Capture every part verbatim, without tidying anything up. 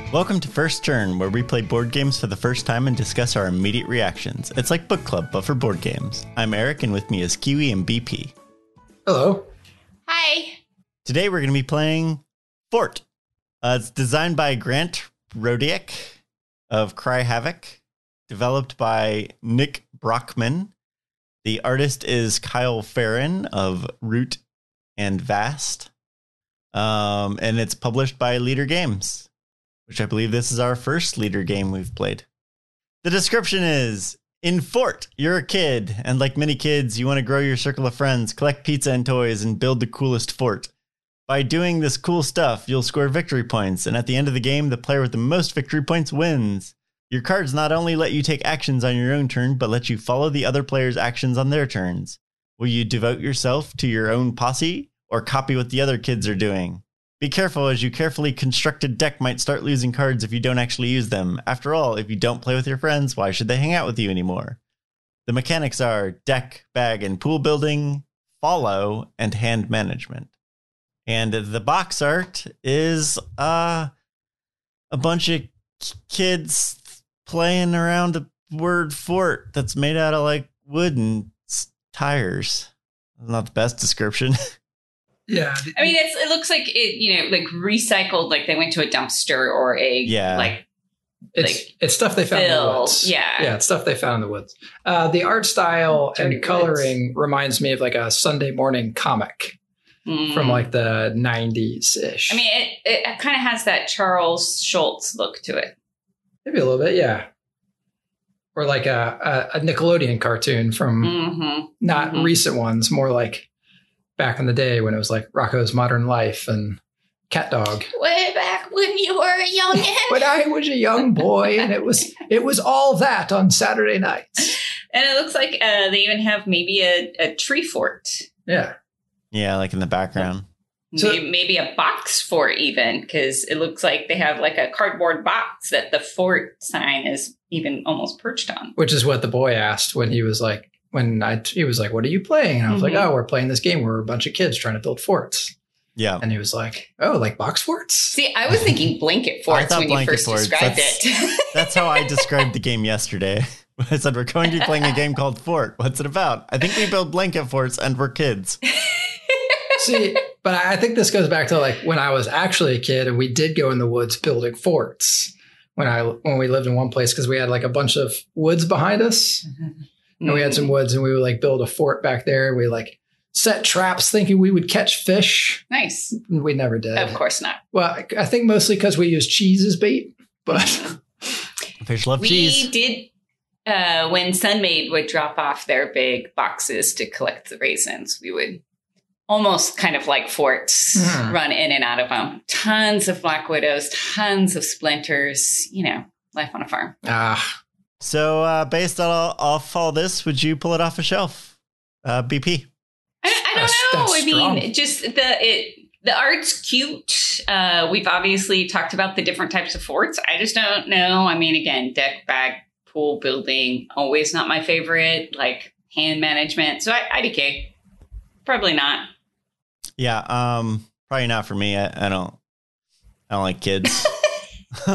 Welcome to First Turn, where we play board games for the first time and discuss our immediate reactions. It's like book club, but for board games. I'm Eric, and with me is Kiwi and B P. Hello. Hi. Today we're going to be playing Fort. Uh, it's designed by Grant Rodiak of Cry Havoc, developed by Nick Brockman. The artist is Kyle Farron of Root and Vast. Um, and it's published by Leader Games, which I believe this is our first Leader game we've played. The description is, in Fort, you're a kid, and like many kids, you want to grow your circle of friends, collect pizza and toys, and build the coolest fort. By doing this cool stuff, you'll score victory points, and at the end of the game, the player with the most victory points wins. Your cards not only let you take actions on your own turn, but let you follow the other player's actions on their turns. Will you devote yourself to your own posse, or copy what the other kids are doing? Be careful, as your carefully constructed deck might start losing cards if you don't actually use them. After all, if you don't play with your friends, why should they hang out with you anymore? The mechanics are deck, bag, and pool building, follow, and hand management. And the box art is uh, a bunch of kids playing around a word fort that's made out of like wood and tires. Not the best description. Yeah. I mean, it's, it looks like it, you know, like recycled, like they went to a dumpster or a, Yeah. like, It's like it's stuff they found in the fill, woods. yeah. Yeah, it's stuff they found in the woods. Uh, the art style Dirty and coloring reminds me of like a Sunday morning comic mm. from like the nineties-ish. I mean, it, it kind of has that Charles Schultz look to it. Maybe a little bit, yeah. Or like a, a, a Nickelodeon cartoon from Mm-hmm. not Mhm. recent ones, more like back in the day when it was like Rocko's Modern Life and Cat Dog. Way back when you were a youngin'. When I was a young boy, and it was it was all that on Saturday nights. And it looks like uh, they even have maybe a, a tree fort. Yeah. Yeah, like in the background. So- maybe, maybe a box fort even, because it looks like they have like a cardboard box that the fort sign is even almost perched on. Which is what the boy asked when he was like, when I, he was like, what are you playing? And I was Mhm. like, oh, we're playing this game where we're a bunch of kids trying to build forts. Yeah. And he was like, oh, like box forts? See, I was thinking blanket forts thought when blanket you first forts. described That's- it. That's how I described the game yesterday. I said, we're going to be playing a game called Fort. What's it about? I think we build blanket forts and we're kids. See, but I think this goes back to like when I was actually a kid and we did go in the woods building forts when I when we lived in one place because we had like a bunch of woods behind us. And we had some woods and we would like build a fort back there. We like set traps thinking we would catch fish. Nice. We never did. Of course not. Well, I- I think mostly because we used cheese as bait, but Fish love We cheese. did, uh, when Sunmaid would drop off their big boxes to collect the raisins, we would almost kind of like forts Mm. run in and out of them. Tons of Black Widows, tons of splinters, you know, life on a farm. ah, So uh, based on all, off all this, would you pull it off a shelf? Uh, B P. I, I don't That's- know. that's I mean, strong. just the it the art's cute. Uh, we've obviously talked about the different types of forts. I just don't know. I mean, again, deck, bag, pool building, always not my favorite. Like hand management. So I, I D K. Probably not. Yeah, um, probably not for me. I, I don't. I don't like kids. all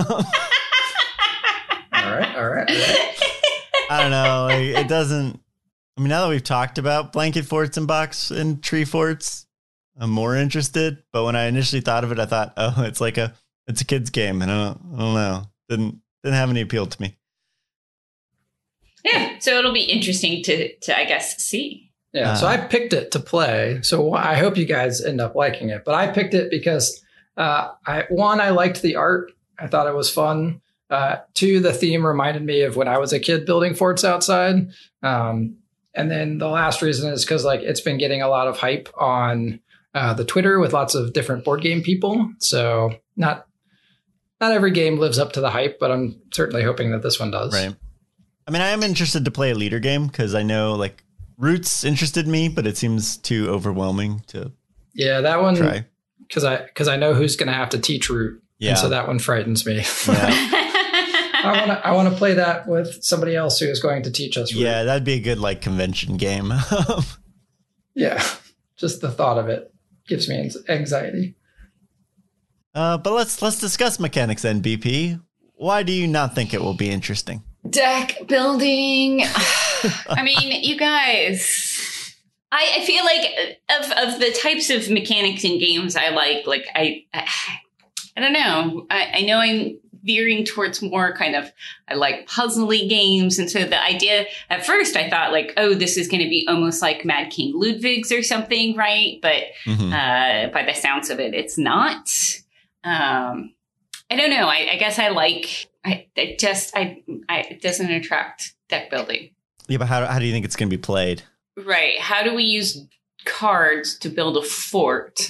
right, all right, all right. I don't know. Like, it doesn't. I mean, now that we've talked about blanket forts and box and tree forts, I'm more interested. But when I initially thought of it, I thought, oh, it's like a it's a kid's game, and I don't, I don't know. Didn't didn't have any appeal to me. Yeah. So it'll be interesting to to I guess see. Yeah, so Uh, I picked it to play. So I hope you guys end up liking it. But I picked it because uh, I one, I liked the art. I thought it was fun. Uh, two, the theme reminded me of when I was a kid building forts outside. Um, and then the last reason is because like it's been getting a lot of hype on uh, the Twitter with lots of different board game people. So not not every game lives up to the hype, but I'm certainly hoping that this one does. Right. I mean, I am interested to play a leader game because I know like Roots interested me, but it seems too overwhelming to Yeah, that one try. because I because I know who's going to have to teach Root. Yeah. And so that one frightens me. Yeah. I want to I want to play that with somebody else who is going to teach us. Root. Yeah, that'd be a good like convention game. Yeah. Just the thought of it gives me anxiety. Uh, but let's let's discuss mechanics then, B P. Why do you not think it will be interesting? Deck building. I mean, you guys, I, I feel like of, of the types of mechanics in games I like, like I, I, I don't know. I, I know I'm veering towards more kind of, I like puzzly games. And so the idea at first I thought like, oh, this is going to be almost like Mad King Ludwig's or something. Right. But mm-hmm. uh, by the sounds of it, it's not. Um, I don't know. I, I guess I like, I, I just, I, I, it doesn't attract deck building. Yeah, but how, how do you think it's going to be played? Right. How do we use cards to build a fort?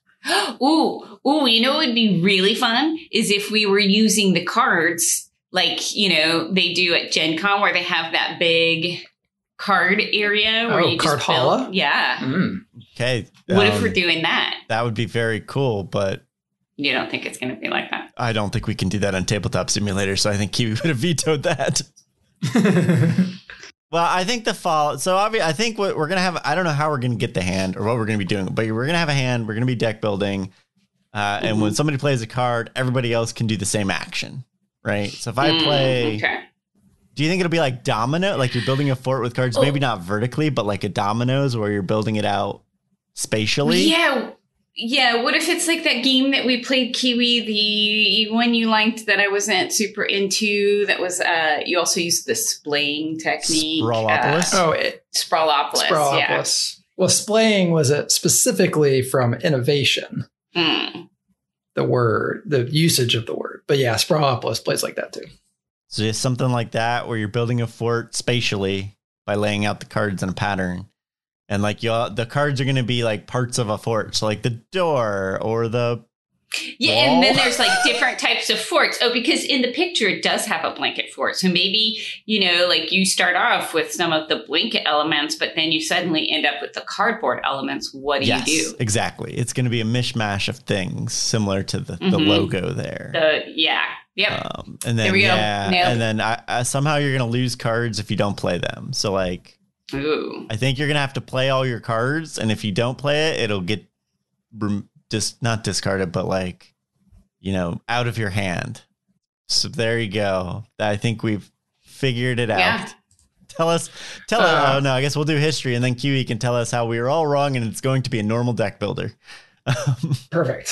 Ooh, ooh, you know what would be really fun is if we were using the cards like, you know, they do at Gen Con where they have that big card area where oh, you card just build. holla? Yeah. Mm. Okay. What um, if we're doing that? That would be very cool, but you don't think it's going to be like that? I don't think we can do that on Tabletop Simulator, so I think Kiwi would have vetoed that. Well, I think the fall. So obviously, I think what we're gonna have. I don't know how we're gonna get the hand or what we're gonna be doing, but we're gonna have a hand. We're gonna be deck building, uh, and mm-hmm. when somebody plays a card, everybody else can do the same action, right? So if I mm, play, okay. Do you think it'll be like domino, like you're building a fort with cards, oh. maybe not vertically, but like a dominoes where you're building it out spatially? Yeah. Yeah, what if it's like that game that we played, Kiwi, the one you liked that I wasn't super into, that was, uh, you also used the splaying technique. Sprawlopolis? Uh, oh, it, Sprawlopolis, Sprawlopolis. Yeah. Well, splaying was it specifically from innovation. Mm. The word, the usage of the word. But yeah, Sprawlopolis plays like that too. So just something like that where you're building a fort spatially by laying out the cards in a pattern. And like you, the cards are going to be like parts of a fort. So like the door or the yeah, wall. And then there's like different types of forts. Oh, because in the picture it does have a blanket fort. So maybe, you know, like you start off with some of the blanket elements, but then you suddenly end up with the cardboard elements. What do yes, you do? Exactly. It's going to be a mishmash of things similar to the, mm-hmm. the logo there. The, yeah. Yep. Um, and then there we yeah, go. Nailed. And then I, I, somehow you're going to lose cards if you don't play them. So like. Ooh. I think you're going to have to play all your cards. And if you don't play it, it'll get just not discarded, but like, you know, out of your hand. So there you go. I think we've figured it yeah. out. Tell us, tell uh, us. Oh, no, I guess we'll do history and then Kiwi can tell us how we were all wrong and it's going to be a normal deck builder. Perfect.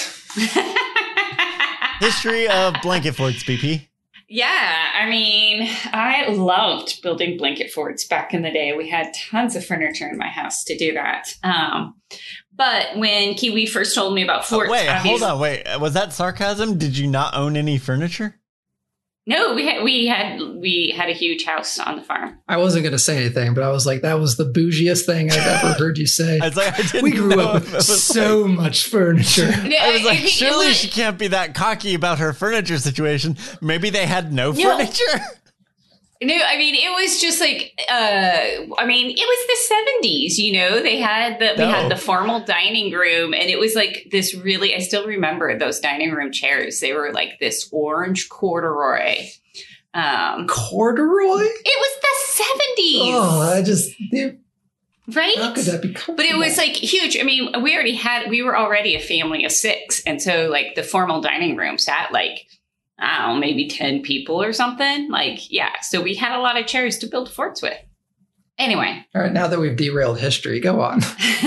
History of blanket forts, B P. Yeah, I mean, I loved building blanket forts back in the day. We had tons of furniture in my house to do that. Um, but when Kiwi first told me about forts... Oh, wait, hold on, wait. Was that sarcasm? Did you not own any furniture? No, we had we had we had a huge house on the farm. I wasn't going to say anything, but I was like, that was the bougiest thing I've ever heard you say. I was like, I didn't we grew know up with so like... much furniture. I was like, surely she can't be that cocky about her furniture situation. Maybe they had no, no. furniture. No, I mean, it was just like, uh, I mean, it was the seventies, you know, they had the, no. we had the formal dining room and it was like this really, I still remember those dining room chairs. They were like this orange corduroy. Um, corduroy? It was the seventies. Oh, I just, they, right? How could that be comfortable? But it was like huge. I mean, we already had, we were already a family of six. And so like the formal dining room sat like, I don't know, maybe ten people or something. Like, yeah. So we had a lot of chairs to build forts with. Anyway. All right. Now that we've derailed history, go on.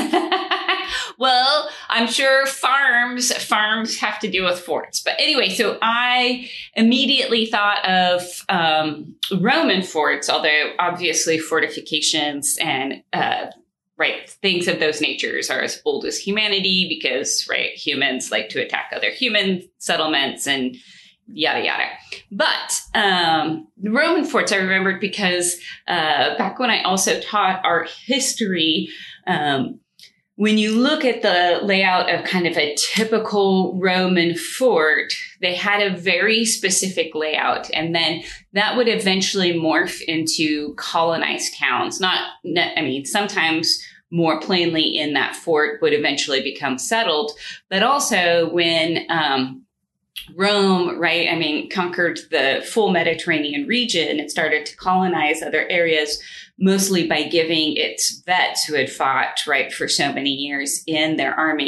Well, I'm sure farms, farms have to do with forts. But anyway, so I immediately thought of um, Roman forts, although obviously fortifications and uh, right, things of those natures are as old as humanity because, right, humans like to attack other human settlements and yada, yada. But um, the Roman forts I remembered because uh, back when I also taught art history, um, when you look at the layout of kind of a typical Roman fort, they had a very specific layout. And then that would eventually morph into colonized towns. Not, I mean, sometimes more plainly in that fort would eventually become settled. But also when um, Rome, right, I mean, conquered the full Mediterranean region and started to colonize other areas, mostly by giving its vets who had fought, right, for so many years in their army,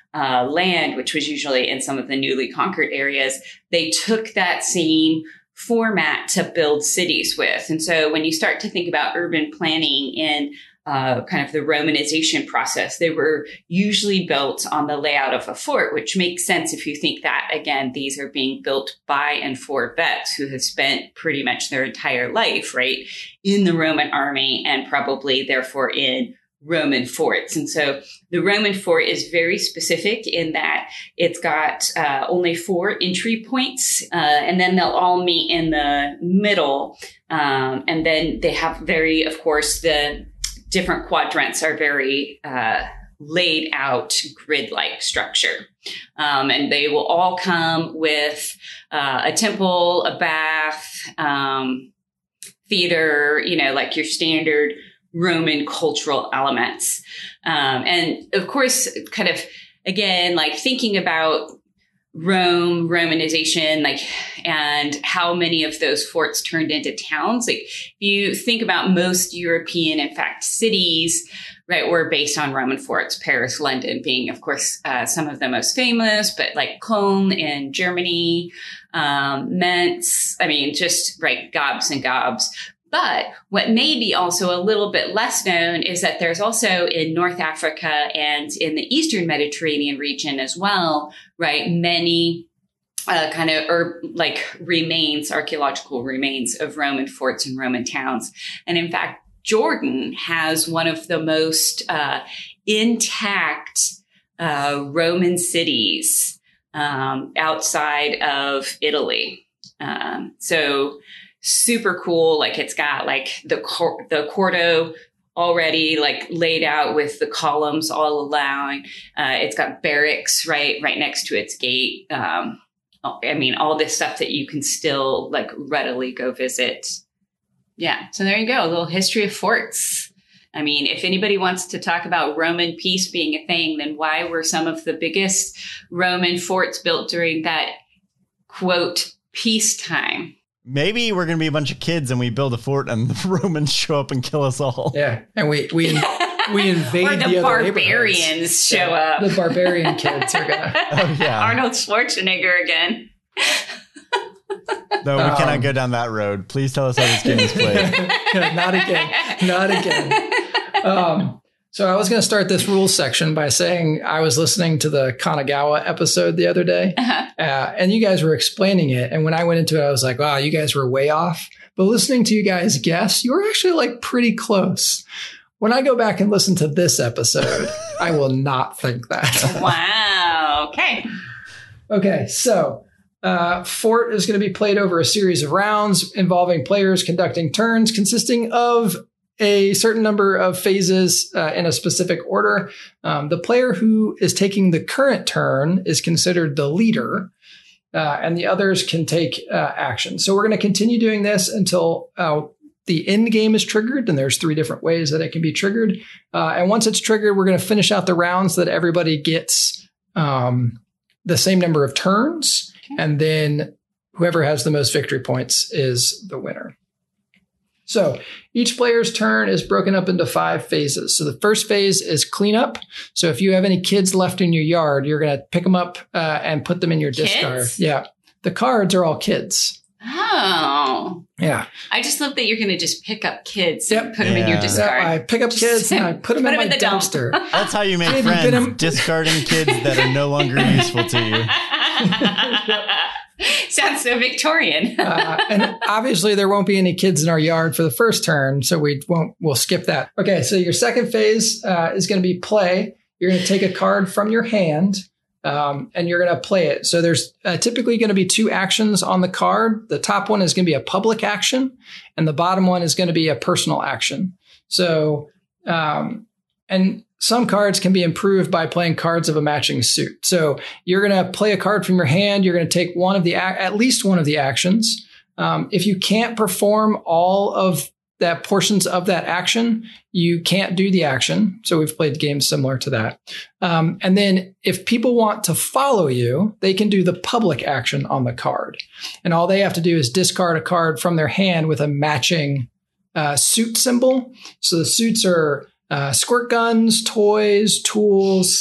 uh, land, which was usually in some of the newly conquered areas, they took that same format to build cities with. And so when you start to think about urban planning in uh, kind of the Romanization process, they were usually built on the layout of a fort, which makes sense if you think that, again, these are being built by and for vets who have spent pretty much their entire life, right, in the Roman army and probably therefore in Roman forts. And so the Roman fort is very specific in that it's got uh, only four entry points, uh, and then they'll all meet in the middle. Um, and then they have very, of course, the different quadrants are very uh, laid out grid-like structure. Um, and they will all come with uh, a temple, a bath, um, theater, you know, like your standard Roman cultural elements. Um, and of course, kind of, again, like thinking about Rome, Romanization, like, and how many of those forts turned into towns. Like, if you think about most European, in fact, cities, right, were based on Roman forts, Paris, London being, of course, uh, some of the most famous, but like Cologne in Germany, um, Mentz, I mean, just, right, gobs and gobs. But what may be also a little bit less known is that there's also in North Africa and in the Eastern Mediterranean region as well, right, many uh, kind of or like remains, archaeological remains of Roman forts and Roman towns. And in fact, Jordan has one of the most uh, intact uh, Roman cities um, outside of Italy. Um, so super cool. Like it's got like the cor- the Cordo already like laid out with the columns all allowing. Uh, it's got barracks right right next to its gate. Um, I mean, all this stuff that you can still like readily go visit. Yeah. So there you go. A little history of forts. I mean, if anybody wants to talk about Roman peace being a thing, then why were some of the biggest Roman forts built during that, quote, peacetime? Maybe we're going to be a bunch of kids and we build a fort and the Romans show up and kill us all. Yeah. And we we we invade or the, the other barbarians show yeah, up. The barbarian kids are going to. Oh, yeah. Arnold Schwarzenegger again. No, we um, cannot go down that road. Please tell us how this game is played. Not again. Not again. Um, so I was going to start this rules section by saying I was listening to the Kanagawa episode the other day, uh-huh. uh, and you guys were explaining it. And when I went into it, I was like, wow, you guys were way off. But listening to you guys guess, you were actually like pretty close. When I go back and listen to this episode, I will not think that. Wow. Okay. Okay. So uh, Fort is going to be played over a series of rounds involving players conducting turns consisting of a certain number of phases uh, in a specific order. Um, the player who is taking the current turn is considered the leader, uh, and the others can take uh, action. So we're going to continue doing this until uh, the end game is triggered, and there's three different ways that it can be triggered. Uh, and once it's triggered, we're going to finish out the rounds so that everybody gets um, the same number of turns, okay. And then whoever has the most victory points is the winner. So each player's turn is broken up into five phases. So the first phase is cleanup. So if you have any kids left in your yard, you're going to pick them up uh, and put them in your kids? discard. Yeah. The cards are all kids. Oh. Yeah. I just love that you're going to just pick up kids yep. and put yeah. them in your discard. Yep. I pick up kids and I put them put in them my in the dumpster. That's how you make Kid, friends, you discarding kids that are no longer useful to you. Yep. Sounds so Victorian. uh, and obviously there won't be any kids in our yard for the first turn, so we won't, we'll skip that. Okay, so your second phase uh, is going to be play. You're going to take a card from your hand um, and you're going to play it. So there's uh, typically going to be two actions on the card. The top one is going to be a public action and the bottom one is going to be a personal action. So, um, and some cards can be improved by playing cards of a matching suit. So you're going to play a card from your hand. You're going to take one of the, at least one of the actions. Um, if you can't perform all of that portions of that action, you can't do the action. So we've played games similar to that. Um, and then if people want to follow you, they can do the public action on the card. And all they have to do is discard a card from their hand with a matching uh, suit symbol. So the suits are Uh, squirt guns, toys, tools,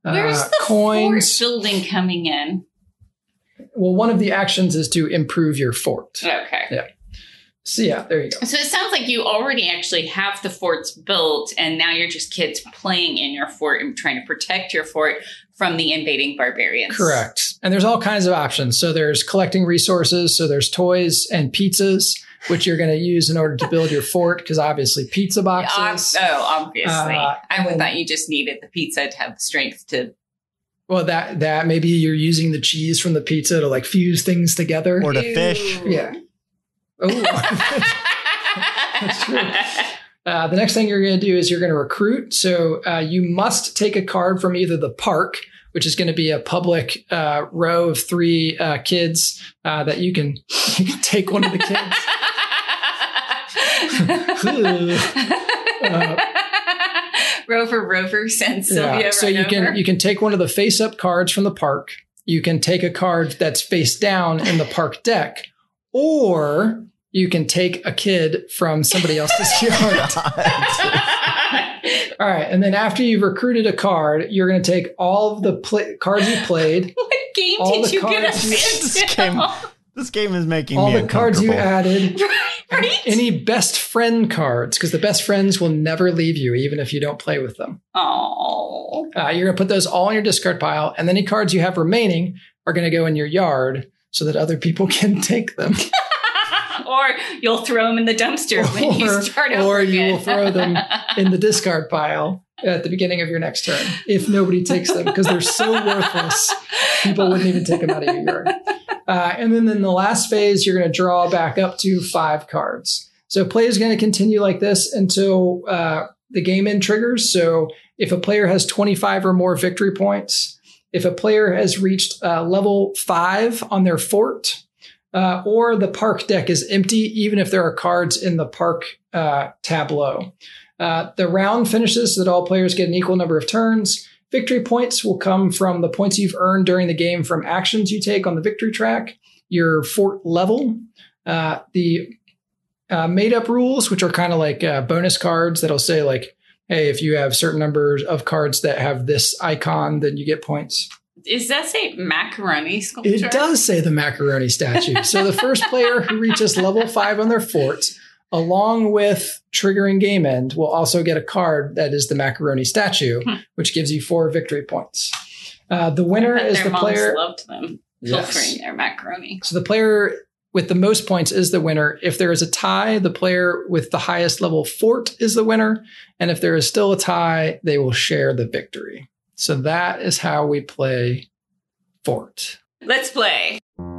Where's uh, the coins. fort building coming in? Well, one of the actions is to improve your fort. Okay. Yeah. So yeah, there you go. So it sounds like you already actually have the forts built, and now you're just kids playing in your fort and trying to protect your fort from the invading barbarians. Correct. And there's all kinds of options. So there's collecting resources. So there's toys and pizzas, which you're going to use in order to build your fort, because obviously pizza boxes. Uh, oh, obviously. Uh, I would and- thought you just needed the pizza to have the strength to. Well, that that maybe you're using the cheese from the pizza to like fuse things together. Or to fish. Yeah. Oh, that's true. Uh, the next thing you're going to do is you're going to recruit. So uh, you must take a card from either the park, which is going to be a public uh, row of three uh, kids uh, that you can you can take one of the kids. uh, Rover, Rover, send Sylvia. yeah. So right you over. can you can take one of the face up cards from the park. You can take a card that's face down in the park deck, or you can take a kid from somebody else's yard. All right, and then after you've recruited a card, you're going to take all of the pl- cards you played, What game all did the you get cards- us This into? game, this game is making all me the cards you uncomfortable. added, Right? any best friend cards, because the best friends will never leave you, even if you don't play with them. Oh. Uh, you're going to put those all in your discard pile, and any cards you have remaining are going to go in your yard so that other people can take them. Or you'll throw them in the dumpster when you Or- start or over you again. will throw them in the discard pile at the beginning of your next turn if nobody takes them, because they're so worthless. People wouldn't even take them out of your yard. Uh, and then in the last phase, you're going to draw back up to five cards. So play is going to continue like this until uh, the game end triggers. So if a player has twenty-five or more victory points, if a player has reached uh, level five on their fort, uh, or the park deck is empty, even if there are cards in the park uh, tableau. Uh, the round finishes so that all players get an equal number of turns. Victory points will come from the points you've earned during the game from actions you take on the victory track, your fort level, uh, the uh, made-up rules, which are kind of like uh, bonus cards that'll say like, hey, if you have certain numbers of cards that have this icon, then you get points. Does that say macaroni sculpture? It does say the macaroni statue. So the first player who reaches level five on their fort, along with triggering game end, will also get a card that is the macaroni statue, Hmm. which gives you four victory points. Uh, the winner I bet is their the moms player. loved them Yes. filtering their macaroni. So the player with the most points is the winner. If there is a tie, the player with the highest level fort is the winner. And if there is still a tie, they will share the victory. So that is how we play fort. Let's play.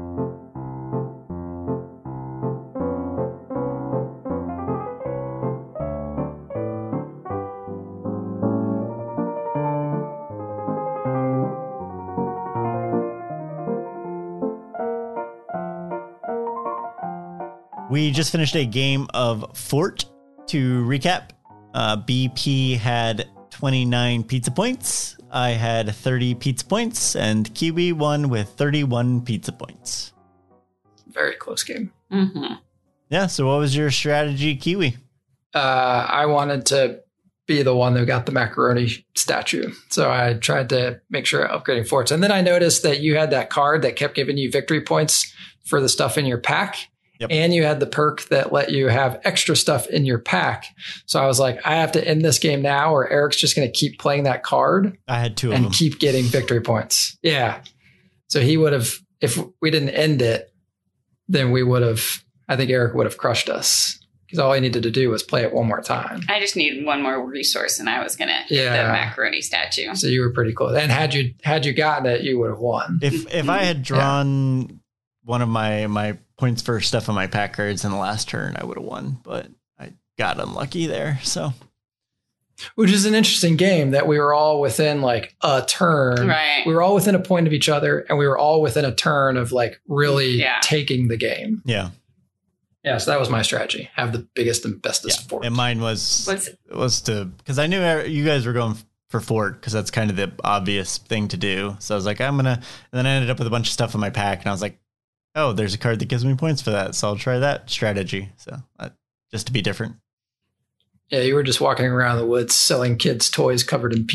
We just finished a game of Fort. To recap, uh, B P had twenty-nine pizza points. I had thirty pizza points, and Kiwi won with thirty-one pizza points. Very close game. Mm-hmm. Yeah, so what was your strategy, Kiwi? Uh, I wanted to be the one who got the macaroni statue. So I tried to make sure upgrading forts. And then I noticed that you had that card that kept giving you victory points for the stuff in your pack. Yep. And you had the perk that let you have extra stuff in your pack. So I was like, I have to end this game now, or Eric's just going to keep playing that card I had two of and them. keep getting victory points. Yeah. So he would have, if we didn't end it, then we would have, I think Eric would have crushed us, because all he needed to do was play it one more time. I just needed one more resource, and I was gonna hit Yeah. the macaroni statue. So you were pretty close. And had you had you gotten it, you would have won. If if I had drawn one of my my points for stuff on my pack cards in the last turn, I would have won. But I got unlucky there. So Which is an interesting game that we were all within like a turn. Right. We were all within a point of each other, and we were all within a turn of like really Yeah. taking the game. yeah, Yeah, so that was my strategy. Have the biggest and yeah. bestest fort. And mine was What's was to because I knew you guys were going for Fort because that's kind of the obvious thing to do. So I was like, I'm gonna. And then I ended up with a bunch of stuff in my pack, and I was like, oh, there's a card that gives me points for that, so I'll try that strategy. So uh, just to be different. Yeah, you were just walking around the woods selling kids toys covered in pizza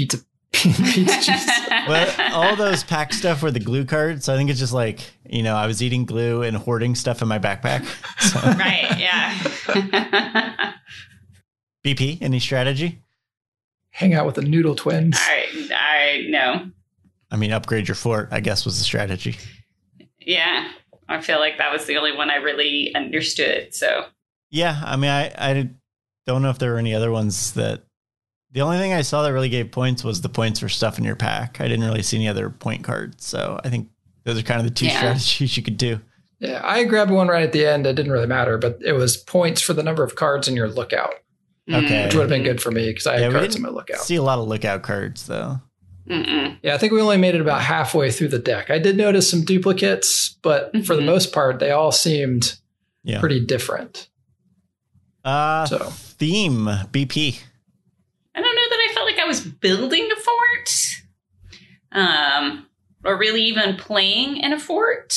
Pizza cheese. Well, all those pack stuff were the glue cards. So I think it's just like, you know, I was eating glue and hoarding stuff in my backpack. So. Right, yeah. B P, any strategy? Hang out with the Noodle Twins. I, I know. I mean, upgrade your fort, I guess, was the strategy. Yeah. I feel like that was the only one I really understood. So, yeah, I mean, I, I don't know if there were any other ones that. The only thing I saw that really gave points was the points for stuff in your pack. I didn't really see any other point cards. So I think those are kind of the two yeah. strategies you could do. Yeah, I grabbed one right at the end. It didn't really matter, but it was points for the number of cards in your lookout. Okay. Which would have been good for me because I had yeah, cards in my lookout. See a lot of lookout cards, though. Mm-mm. Yeah, I think we only made it about halfway through the deck. I did notice some duplicates, but mm-hmm. for the most part, they all seemed yeah. pretty different. Uh, so. Theme, B P. I don't know that I felt like I was building a fort, um, or really even playing in a fort.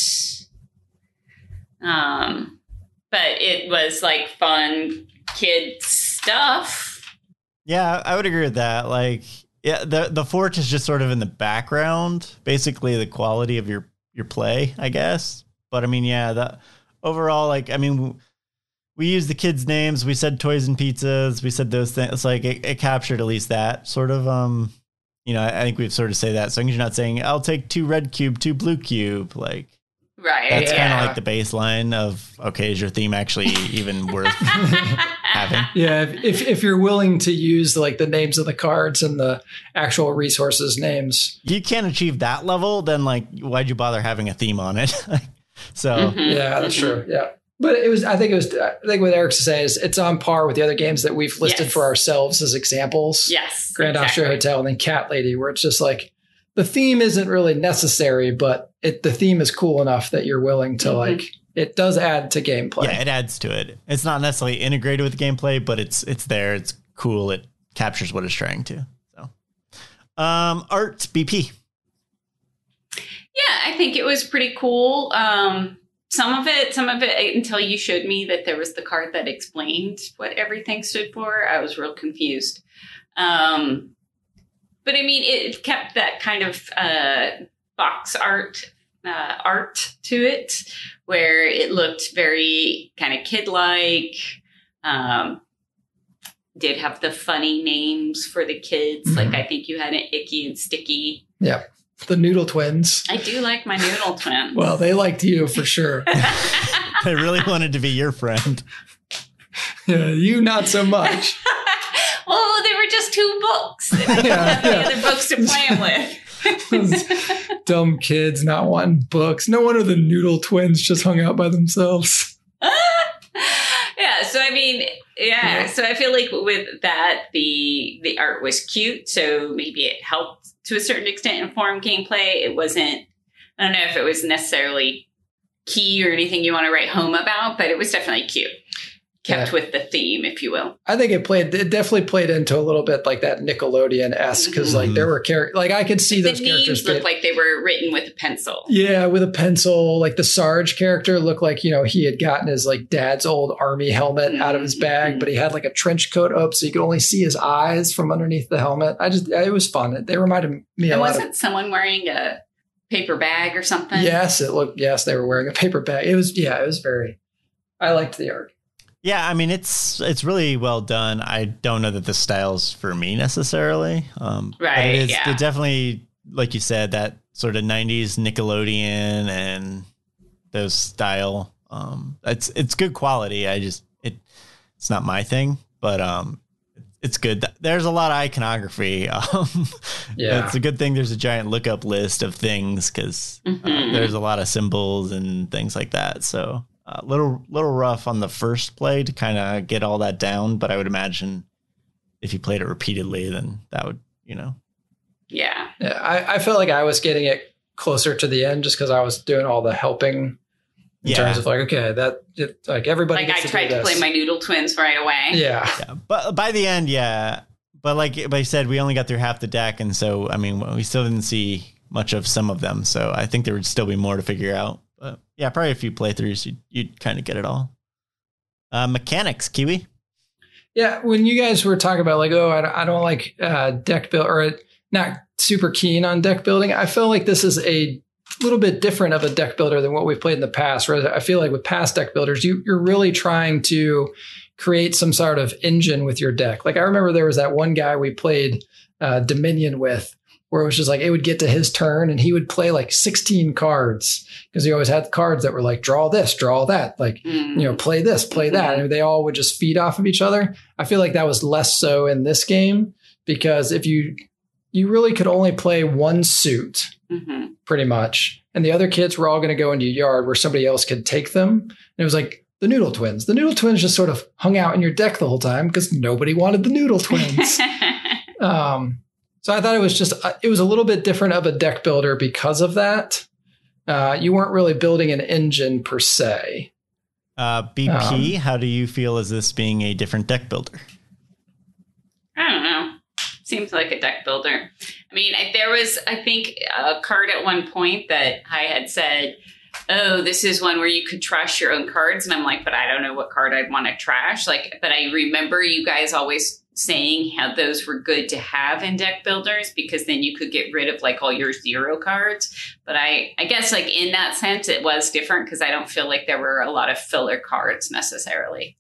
Um, but it was like fun kid stuff. Yeah, I would agree with that. Like, yeah, the the fort is just sort of in the background, basically the quality of your your play, I guess. But I mean, yeah, the overall, like, I mean. We used the kids' names. We said toys and pizzas. We said those things. It's like it, it captured at least that sort of, um, you know, I, I think we've sort of say that. So you're not saying, I'll take two red cube, two blue cube. Like, right. That's yeah. kind of like the baseline of, okay, is your theme actually even worth having? Yeah. If, if you're willing to use like the names of the cards and the actual resources names. You can't achieve that level, then like, why'd you bother having a theme on it? So. Mm-hmm. Yeah, that's true. Yeah. But it was, I think it was, I think what Eric's saying is it's on par with the other games that we've listed yes. for ourselves as examples. Yes. Grand exactly. Austria Hotel and then Cat Lady, where it's just like the theme isn't really necessary, but it, the theme is cool enough that you're willing to mm-hmm. like, it does add to gameplay. Yeah, it adds to it. It's not necessarily integrated with gameplay, but it's, it's there. It's cool. It captures what it's trying to. So, um, art B P. Yeah, I think it was pretty cool. Um, Some of it, some of it, until you showed me that there was the card that explained what everything stood for, I was real confused. Um, but I mean, it kept that kind of uh, box art uh, art to it, where it looked very kind of kid-like. Um, did have the funny names for the kids. Mm-hmm. Like I think you had an Icky and Sticky. Yeah. The Noodle Twins. I do like my Noodle Twins. Well, they liked you for sure. They really wanted to be your friend. Yeah, you not so much. Well, they were just two books. They didn't yeah, have any yeah. other books to play them with. Those dumb kids not wanting books. No wonder the Noodle Twins just hung out by themselves. Yeah, so I mean, yeah, yeah, so I feel like with that, the the art was cute, so maybe it helped to a certain extent inform gameplay. It wasn't, I don't know if it was necessarily key or anything you want to write home about, but it was definitely cute. Kept yeah. with the theme, if you will. I think it played, it definitely played into a little bit like that Nickelodeon-esque, because mm-hmm. like there were characters, like I could see the those characters. The names looked like they were written with a pencil. Yeah, with a pencil. Like the Sarge character looked like, you know, he had gotten his like dad's old army helmet mm-hmm. out of his bag, mm-hmm. but he had like a trench coat up so you could only see his eyes from underneath the helmet. I just, it was fun. They reminded me and a lot wasn't of, someone wearing a paper bag or something? Yes, it looked, yes, they were wearing a paper bag. It was, yeah, it was very, I liked the art. Yeah, I mean, it's it's really well done. I don't know that the style's for me necessarily. Um, right, but it is yeah. it definitely, like you said, that sort of nineties Nickelodeon and those style. Um, it's it's good quality. I just, it it's not my thing, but um, it's good. There's a lot of iconography. Um, yeah. It's a good thing there's a giant lookup list of things because mm-hmm. uh, there's a lot of symbols and things like that. So. A uh, little little rough on the first play to kind of get all that down, but I would imagine if you played it repeatedly, then that would, you know. Yeah. Yeah, I, I felt like I was getting it closer to the end just because I was doing all the helping in yeah. terms of like, okay, that it, like everybody. Like gets I to tried to play my Noodle Twins right away. Yeah. yeah. But by the end, yeah. But like but I said, we only got through half the deck. And so, I mean, we still didn't see much of some of them. So I think there would still be more to figure out. But yeah, probably a few playthroughs, you'd, you'd kind of get it all. Uh, mechanics, Kiwi. Yeah, when you guys were talking about like, oh, I don't, I don't like uh, deck build or not super keen on deck building. I feel like this is a little bit different of a deck builder than what we've played in the past. Whereas I feel like with past deck builders, you, you're really trying to create some sort of engine with your deck. Like I remember there was that one guy we played uh, Dominion with, where it was just like it would get to his turn and he would play like sixteen cards because he always had cards that were like draw this, draw that, like mm. you know, play this, play that, and they all would just feed off of each other. I feel like that was less so in this game because if you you really could only play one suit. Mm-hmm. Pretty much. And the other kids were all going to go into your yard where somebody else could take them. And it was like the Noodle Twins. The Noodle Twins just sort of hung out in your deck the whole time because nobody wanted the Noodle Twins. um, so I thought it was just, it was a little bit different of a deck builder because of that. Uh, you weren't really building an engine per se. Uh, B P, um, how do you feel as this being a different deck builder? I don't know. Seems like a deck builder. I mean, I, there was, I think, a card at one point that I had said, oh, this is one where you could trash your own cards. And I'm like, but I don't know what card I'd want to trash. Like, but I remember you guys always saying how those were good to have in deck builders because then you could get rid of like all your zero cards. But I, I guess like in that sense, it was different because I don't feel like there were a lot of filler cards necessarily.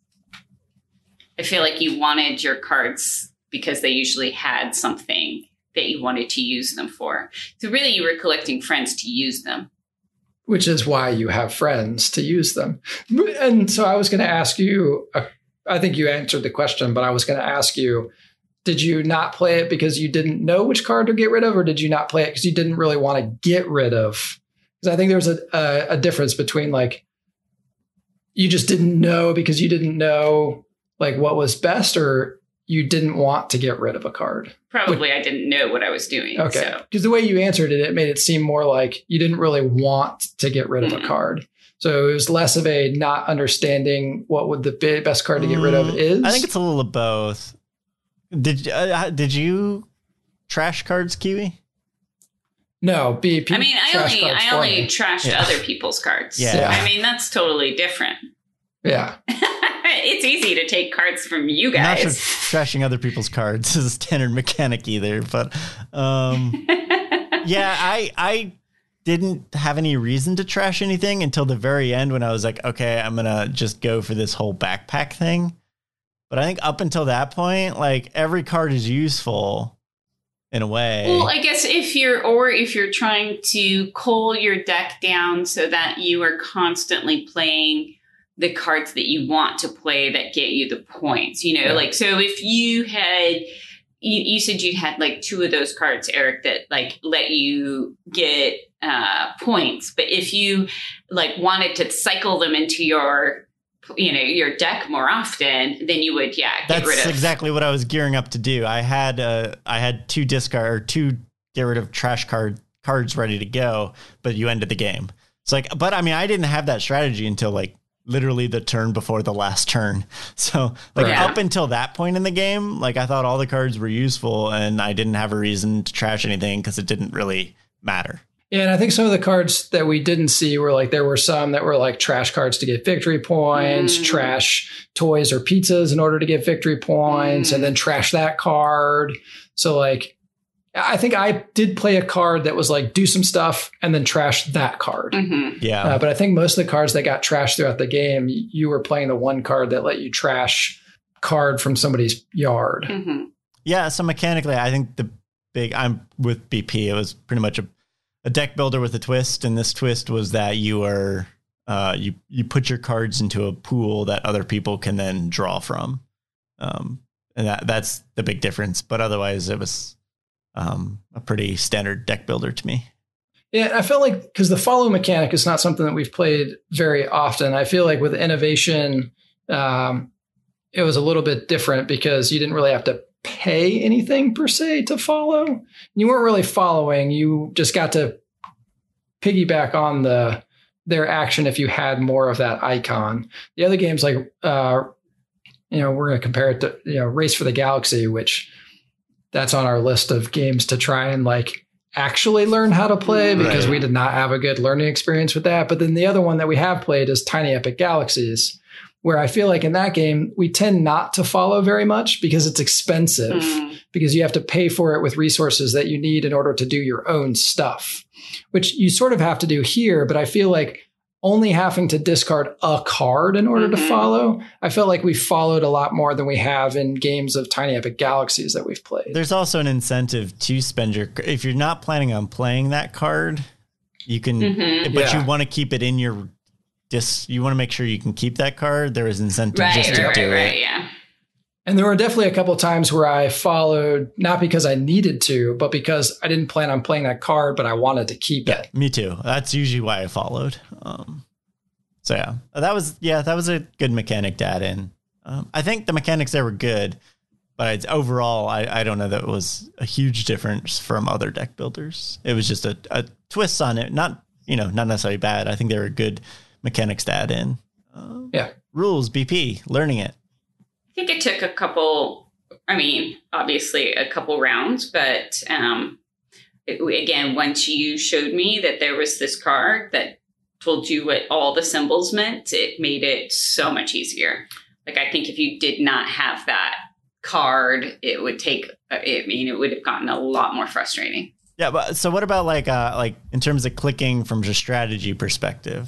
I feel like you wanted your cards because they usually had something that you wanted to use them for. So really you were collecting friends to use them. Which is why you have friends to use them. And so I was going to ask you, uh, I think you answered the question, but I was going to ask you, did you not play it because you didn't know which card to get rid of, or did you not play it because you didn't really want to get rid of? Because I think there's a, a, a difference between like, you just didn't know because you didn't know like what was best, or you didn't want to get rid of a card. Probably I didn't know what I was doing. Okay. Because so. The way you answered it, it made it seem more like you didn't really want to get rid of mm-hmm. a card. So it was less of a not understanding what would the best card to get mm, rid of is. I think it's a little of both. Did uh, did you trash cards, Kiwi? No, B P. I mean, I only I only me. trashed yeah. other people's cards. Yeah. yeah. I mean, that's totally different. Yeah. It's easy to take cards from you guys. Not sure trashing other people's cards is a standard mechanic either, but um, yeah, I I didn't have any reason to trash anything until the very end when I was like, okay, I'm gonna just go for this whole backpack thing. But I think up until that point, like every card is useful in a way. Well, I guess if you're or if you're trying to cull your deck down so that you are constantly playing the cards that you want to play that get you the points, you know, yeah. like, so if you had, you, you said you had like two of those cards, Eric, that like let you get uh, points. But if you like wanted to cycle them into your, you know, your deck more often, then you would, yeah, get That's rid of. That's exactly what I was gearing up to do. I had, uh, I had two discard or two get rid of trash card cards ready to go, but you ended the game. It's like, but I mean, I didn't have that strategy until like literally the turn before the last turn. So like yeah. up until that point in the game, like I thought all the cards were useful and I didn't have a reason to trash anything because it didn't really matter. Yeah, and I think some of the cards that we didn't see were like, there were some that were like trash cards to get victory points, mm. trash toys or pizzas in order to get victory points, mm. and then trash that card. So like, I think I did play a card that was like, do some stuff and then trash that card. Mm-hmm. Yeah. Uh, but I think most of the cards that got trashed throughout the game, you were playing the one card that let you trash card from somebody's yard. Mm-hmm. Yeah. So mechanically, I think the big, I'm with B P. It was pretty much a, a deck builder with a twist. And this twist was that you are, uh, you, you put your cards into a pool that other people can then draw from. Um, and that, that's the big difference. But otherwise it was, Um, a pretty standard deck builder to me. Yeah, I felt like because the follow mechanic is not something that we've played very often. I feel like with innovation, um, it was a little bit different because you didn't really have to pay anything per se to follow. You weren't really following. You just got to piggyback on the their action if you had more of that icon. The other games like, uh, you know, we're going to compare it to, you know, Race for the Galaxy, which that's on our list of games to try and like actually learn how to play because right. we did not have a good learning experience with that. But then the other one that we have played is Tiny Epic Galaxies, where I feel like in that game, we tend not to follow very much because it's expensive, mm. because you have to pay for it with resources that you need in order to do your own stuff, which you sort of have to do here. But I feel like only having to discard a card in order mm-hmm. to follow, I felt like we followed a lot more than we have in games of Tiny Epic Galaxies that we've played. There's also an incentive to spend your, if you're not planning on playing that card, you can, mm-hmm. but yeah. you want to keep it in your Just you want to make sure you can keep that card. There is incentive right, just to right, do right, it. Yeah. And there were definitely a couple of times where I followed, not because I needed to, but because I didn't plan on playing that card, but I wanted to keep yeah, it. Me too. That's usually why I followed. Um, so yeah, that was yeah, that was a good mechanic to add in. Um, I think the mechanics there were good, but it's, overall, I, I don't know that it was a huge difference from other deck builders. It was just a, a twist on it. Not you know not necessarily bad. I think they were good mechanics to add in. Uh, yeah. Rules, B P, learning it. I think it took a couple, I mean, obviously a couple rounds, but um, it, again, once you showed me that there was this card that told you what all the symbols meant, it made it so much easier. Like, I think if you did not have that card, it would take, I mean, it would have gotten a lot more frustrating. Yeah, but so what about like, uh, like in terms of clicking from just strategy perspective?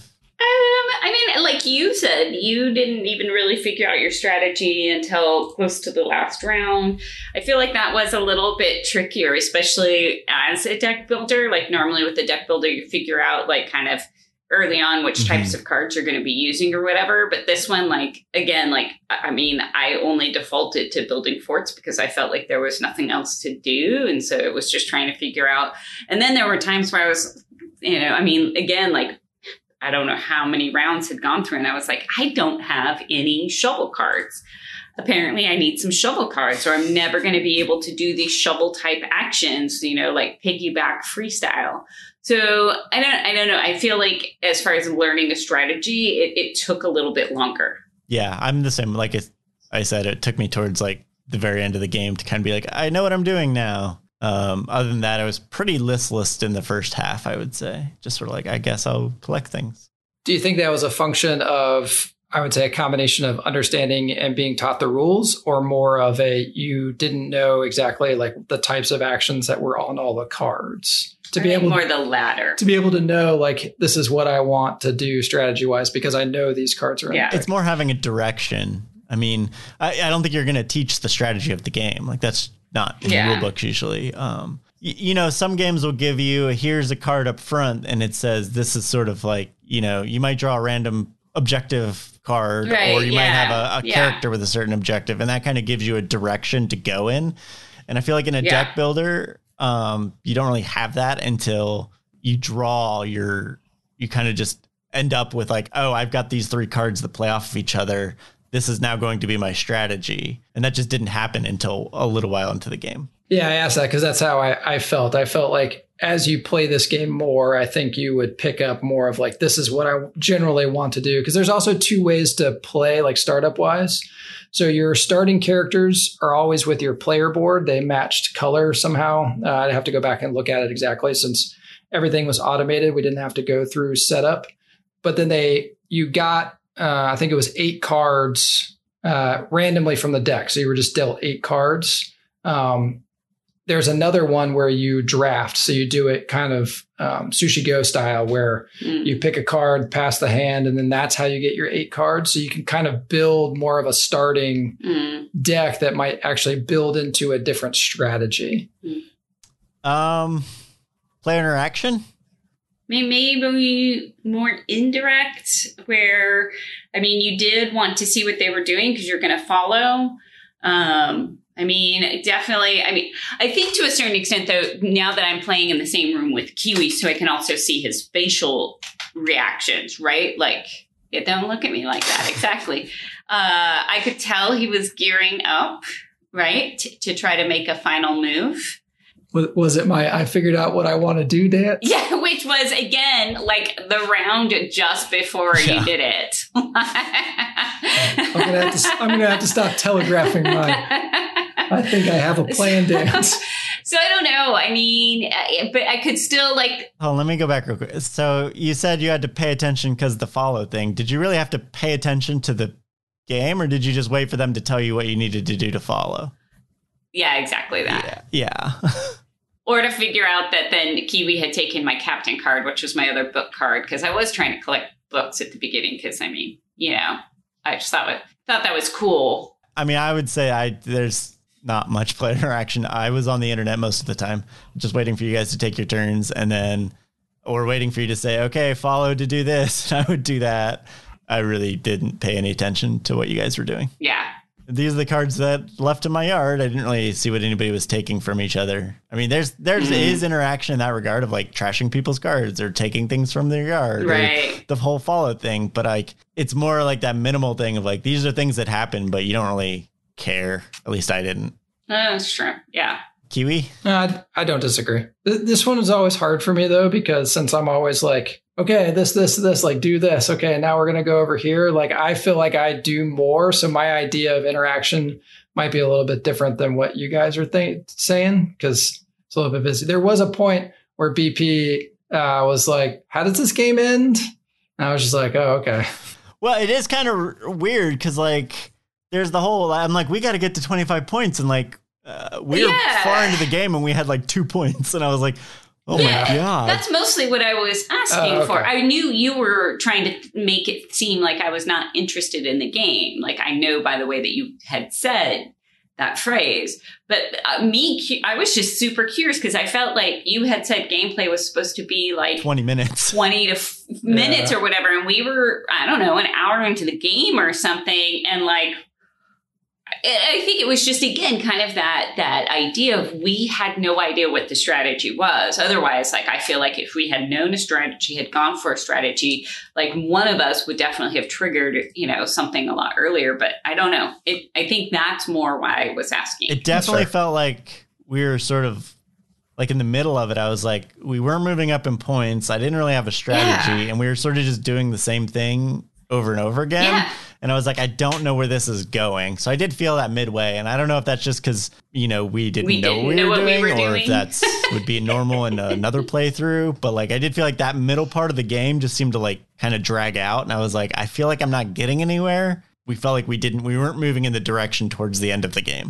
I mean, like you said, you didn't even really figure out your strategy until close to the last round. I feel like that was a little bit trickier, especially as a deck builder. Like normally with the deck builder, you figure out like kind of early on which mm-hmm. types of cards you're going to be using or whatever. But this one, like, again, like, I mean, I only defaulted to building forts because I felt like there was nothing else to do. And so it was just trying to figure out. And then there were times where I was, you know, I mean, again, like, I don't know how many rounds had gone through. And I was like, I don't have any shovel cards. Apparently I need some shovel cards or I'm never going to be able to do these shovel type actions, you know, like piggyback freestyle. So I don't, I don't know. I feel like as far as learning a strategy, it, it took a little bit longer. Yeah, I'm the same. Like it, I said, it took me towards like the very end of the game to kind of be like, I know what I'm doing now. Um, other than that, I was pretty listless in the first half, I would say. Just sort of like, I guess I'll collect things. Do you think that was a function of, I would say, a combination of understanding and being taught the rules, or more of a, you didn't know exactly like the types of actions that were on all the cards? To I be able more the latter. To be able to know, like, this is what I want to do strategy wise, because I know these cards are in yeah. the deck. It's more having a direction. I mean, I, I don't think you're going to teach the strategy of the game. Like, that's not in yeah. the rule books usually. Um, y- you know, some games will give you, a, here's a card up front, and it says this is sort of like, you know, you might draw a random objective card, right, or you yeah, might have a, a yeah. character with a certain objective, and that kind of gives you a direction to go in. And I feel like in a yeah. deck builder, um, you don't really have that until you draw your, you kind of just end up with like, oh, I've got these three cards that play off of each other. This is now going to be my strategy. And that just didn't happen until a little while into the game. Yeah, I asked that because that's how I, I felt. I felt like as you play this game more, I think you would pick up more of like, this is what I generally want to do. Because there's also two ways to play, like startup wise. So your starting characters are always with your player board. They matched color somehow. Uh, I'd have to go back and look at it exactly since everything was automated. We didn't have to go through setup. But then they, you got, uh, I think it was eight cards uh, randomly from the deck. So you were just dealt eight cards. Um, There's another one where you draft. So you do it kind of um, Sushi Go style where mm. you pick a card, pass the hand, and then that's how you get your eight cards. So you can kind of build more of a starting mm. deck that might actually build into a different strategy. Mm. Um, player interaction? I mean, maybe more indirect where, I mean, you did want to see what they were doing because you're going to follow. Um I mean, definitely. I mean, I think to a certain extent, though, now that I'm playing in the same room with Kiwi, so I can also see his facial reactions, right? Like, yeah, don't look at me like that. Exactly. Uh, I could tell he was gearing up, right, T- to try to make a final move. Was it my I figured out what I want to do dance? Yeah, which was, again, like the round just before yeah. you did it. I'm gonna have to, I'm gonna have to stop telegraphing my... I think I have a plan dance. So I don't know. I mean, but I could still like... Oh, let me go back real quick. So you said you had to pay attention because of the follow thing. Did you really have to pay attention to the game, or did you just wait for them to tell you what you needed to do to follow? Yeah, exactly that. Yeah. yeah. Or to figure out that then Kiwi had taken my captain card, which was my other book card, because I was trying to collect books at the beginning. Because I mean, you know, I just thought it, thought that was cool. I mean, I would say I there's not much player interaction. I was on the internet most of the time, just waiting for you guys to take your turns, and then or waiting for you to say, "Okay, follow to do this." And I would do that. I really didn't pay any attention to what you guys were doing. Yeah. These are the cards that left in my yard. I didn't really see what anybody was taking from each other. I mean, there's there's mm-hmm. is interaction in that regard of like trashing people's cards or taking things from their yard, right? The whole Fallout thing, but like it's more like that minimal thing of like these are things that happen, but you don't really care. At least I didn't. Uh, that's true. Yeah. Kiwi? No, I, I don't disagree. Th- this one is always hard for me though, because since I'm always like, okay, this, this, this, like do this. Okay, now we're going to go over here. Like, I feel like I do more. So my idea of interaction might be a little bit different than what you guys are th- saying, because it's a little bit busy. There was a point where B P uh, was like, how does this game end? And I was just like, oh, okay. Well, it is kind of weird because like there's the whole, I'm like, we got to get to twenty-five points. And like, uh, we were yeah. far into the game and we had like two points. And I was like, oh yeah, my God. That's mostly what I was asking uh, okay. for. I knew you were trying to make it seem like I was not interested in the game. Like I know by the way that you had said that phrase, but uh, me, I was just super curious because I felt like you had said gameplay was supposed to be like twenty minutes, twenty to f- yeah. minutes or whatever. And we were, I don't know, an hour into the game or something. And like, I think it was just, again, kind of that that idea of we had no idea what the strategy was. Otherwise, like, I feel like if we had known a strategy, had gone for a strategy, like one of us would definitely have triggered, you know, something a lot earlier. But I don't know. It, I think that's more why I was asking. It definitely felt like we were sort of like in the middle of it. I was like, we weren't moving up in points. I didn't really have a strategy. Yeah. And we were sort of just doing the same thing over and over again. Yeah. And I was like, I don't know where this is going. So I did feel that midway. And I don't know if that's just because, you know, we didn't we know didn't what we, know were, what doing, we were or doing, if that's would be normal in another playthrough. But like, I did feel like that middle part of the game just seemed to like kind of drag out. And I was like, I feel like I'm not getting anywhere. We felt like we didn't, we weren't moving in the direction towards the end of the game.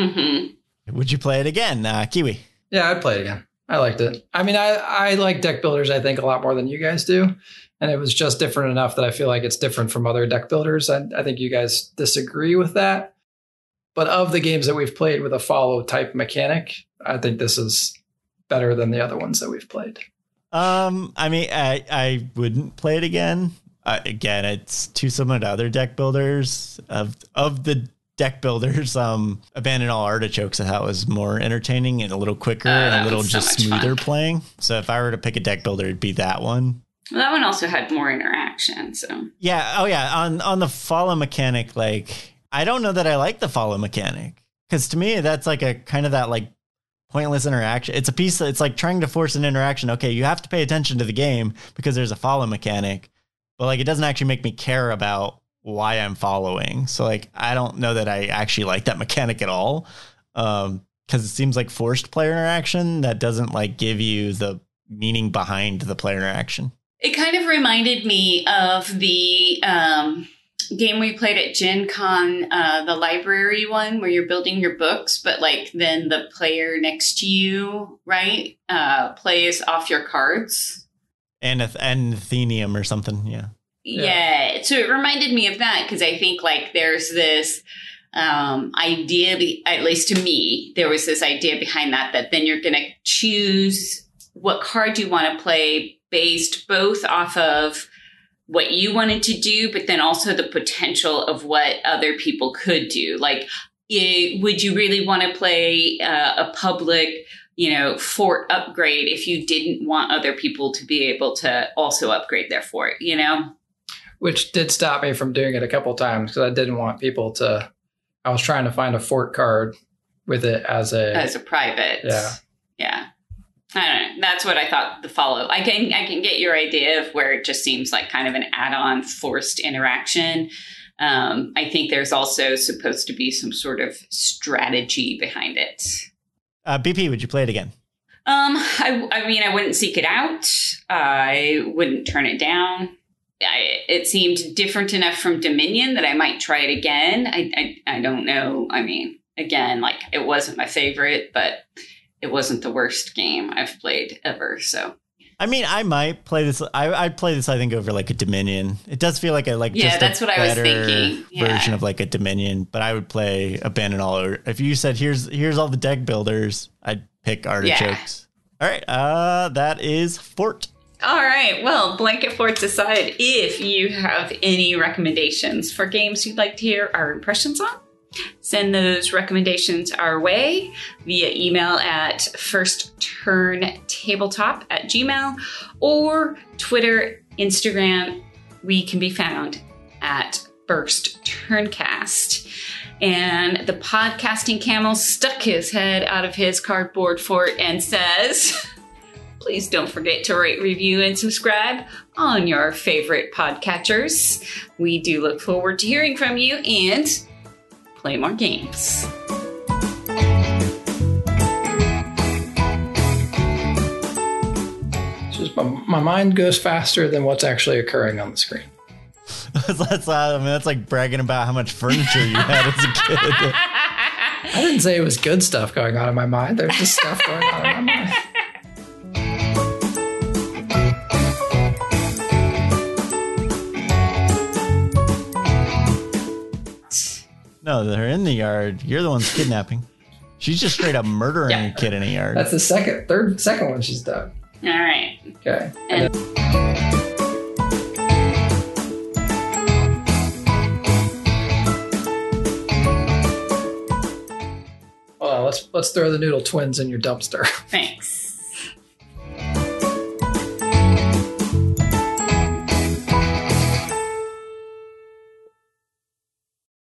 Mm-hmm. Would you play it again, uh, Kiwi? Yeah, I'd play it again. I liked it. I mean, I, I like deck builders, I think, a lot more than you guys do. And it was just different enough that I feel like it's different from other deck builders. I, I think you guys disagree with that. But of the games that we've played with a follow type mechanic, I think this is better than the other ones that we've played. Um, I mean, I, I wouldn't play it again. Uh, again, it's too similar to other deck builders. Of of the deck builders, um, Abandon All Artichokes, I thought was more entertaining and a little quicker uh, and a little just so smoother fun. Playing. So if I were to pick a deck builder, it'd be that one. Well, that one also had more interaction, so. Yeah, oh yeah, on on the follow mechanic, like, I don't know that I like the follow mechanic. Because to me, that's like a kind of that like pointless interaction. It's a piece, it's like trying to force an interaction. Okay, you have to pay attention to the game because there's a follow mechanic. But like, it doesn't actually make me care about why I'm following. So like, I don't know that I actually like that mechanic at all. Um, because it seems like forced player interaction that doesn't like give you the meaning behind the player interaction. It kind of reminded me of the um, game we played at Gen Con, uh, the library one where you're building your books, but like then the player next to you, right, uh, plays off your cards. And Athenium or something, yeah. Yeah. yeah. So it reminded me of that because I think like there's this um, idea, be- at least to me, there was this idea behind that, that then you're going to choose what card you want to play based both off of what you wanted to do, but then also the potential of what other people could do. Like, it, would you really want to play uh, a public, you know, fort upgrade if you didn't want other people to be able to also upgrade their fort, you know? Which did stop me from doing it a couple of times because I didn't want people to, I was trying to find a fort card with it as a... As a private. Yeah. Yeah. I don't know. That's what I thought the follow. I can I can get your idea of where it just seems like kind of an add-on forced interaction. Um, I think there's also supposed to be some sort of strategy behind it. Uh, B P, would you play it again? Um, I, I mean, I wouldn't seek it out. I wouldn't turn it down. I, it seemed different enough from Dominion that I might try it again. I, I I don't know. I mean, again, like it wasn't my favorite, but it wasn't the worst game I've played ever. So, I mean, I might play this. I I'd play this. I think over like a Dominion. It does feel like a like yeah, just that's a what I was better thinking. Yeah. version of like a Dominion. But I would play Abandon All. Or if you said here's here's all the deck builders, I'd pick Artichokes. Yeah. All right, uh, that is Fort. All right. Well, blanket forts aside, if you have any recommendations for games you'd like to hear our impressions on, send those recommendations our way via email at firstturntabletop at gmail or Twitter, Instagram. We can be found at First Turncast. And the podcasting camel stuck his head out of his cardboard fort and says... Please don't forget to rate, review, and subscribe on your favorite podcatchers. We do look forward to hearing from you and play more games. Just my, my mind goes faster than what's actually occurring on the screen. that's, uh, I mean, that's like bragging about how much furniture you had as a kid. I didn't say it was good stuff going on in my mind. There's just stuff going on in my mind. No, they're in the yard. You're the one's kidnapping. She's just straight up murdering Yeah. a kid in a yard. That's the second, third, second one she's done. All right. Okay. And- Hold on, let's let's throw the Noodle Twins in your dumpster. Thanks.